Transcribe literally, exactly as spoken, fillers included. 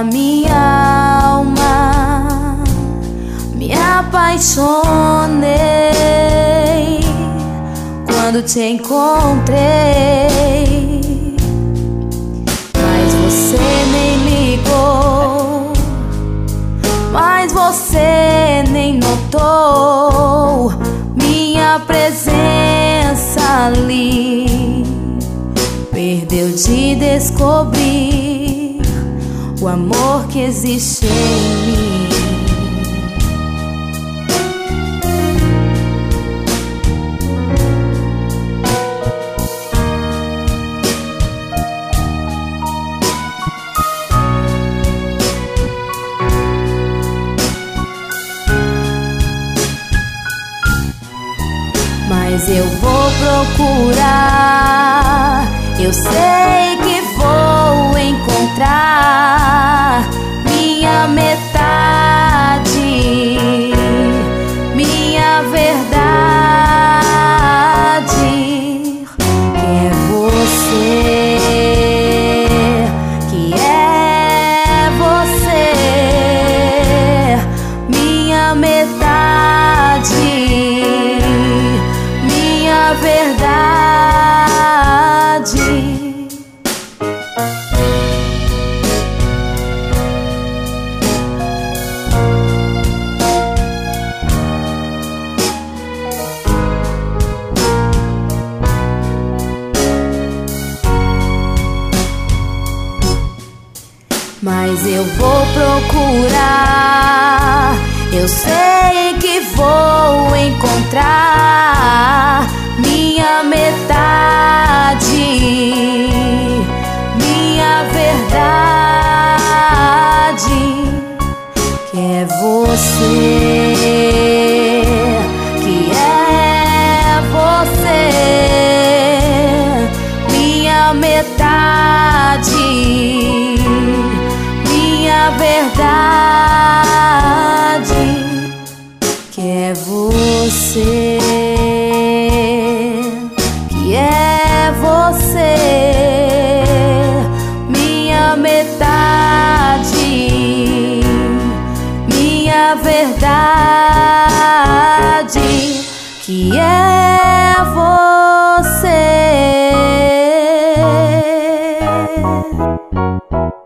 da minha alma, me apaixonei quando te encontrei, mas você nem ligou, mas você nem notou minha presença ali. Perdeu de descobrir o amor que existe em mim. Mas eu vou procurar, eu sei que vou encontrar minha metade, minha verdade, que é você, que é você, minha metade, minha verdade. Mas eu vou procurar, eu sei que vou encontrar minha metade, minha verdade, que é você, que é você, minha metade, minha verdade, que é você, que é você, minha metade, minha verdade, que é você.